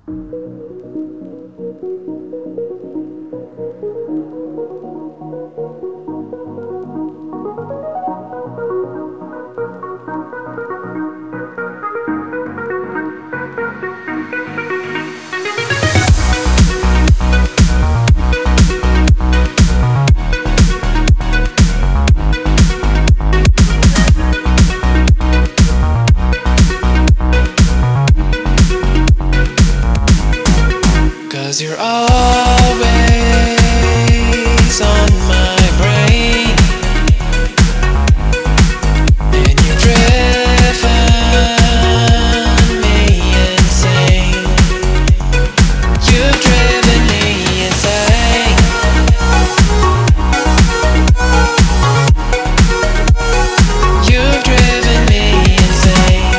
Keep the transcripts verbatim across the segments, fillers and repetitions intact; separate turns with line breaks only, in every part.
Cause you're always on my brain, and you've driven me insane. You've driven me insane. You've driven me insane.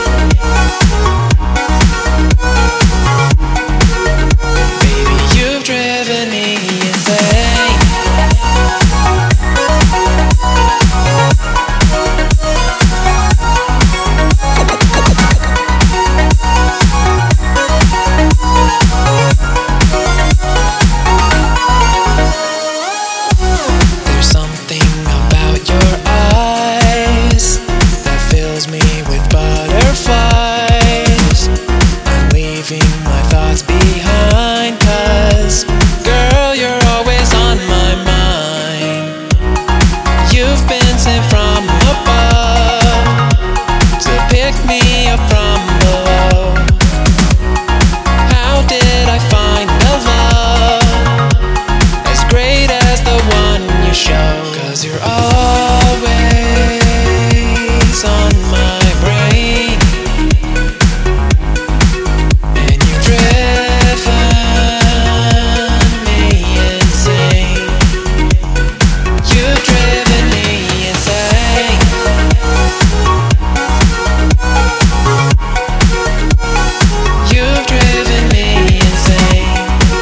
You've driven me insane. There's something about your eyes that fills me with butterflies. I'm leaving my thoughts behind, 'cause girl, you're always on my mind. You've been sent from above to pick me up from below. How did I find a love as great as the one you show? 'Cause you're always on my brain, and you've driven me insane. You've driven me insane. You've driven me insane.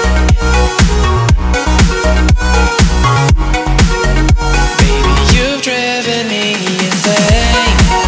Baby, you've driven me insane.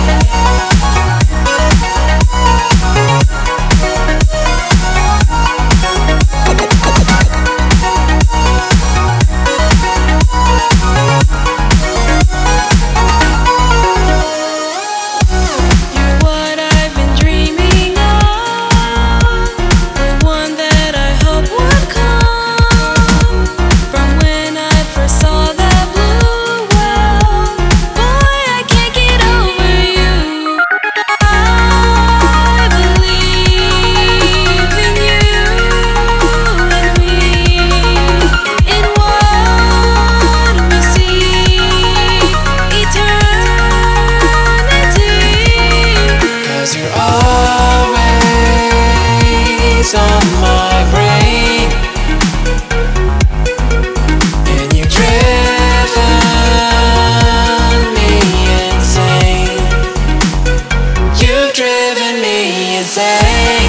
You're what I've been dreaming of, the one that I hope would come from when I first saw the blue world. Boy, I can't get over you. I believe in you and me, in what we see, eternity.
'Cause you're always on my brain, and you've driven me insane. You've driven me insane.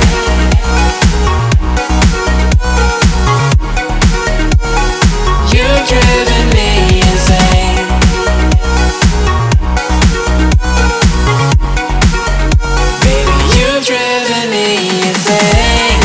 You've driven me insane. Baby, you've driven me insane.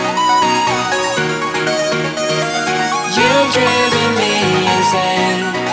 You've driven me insane.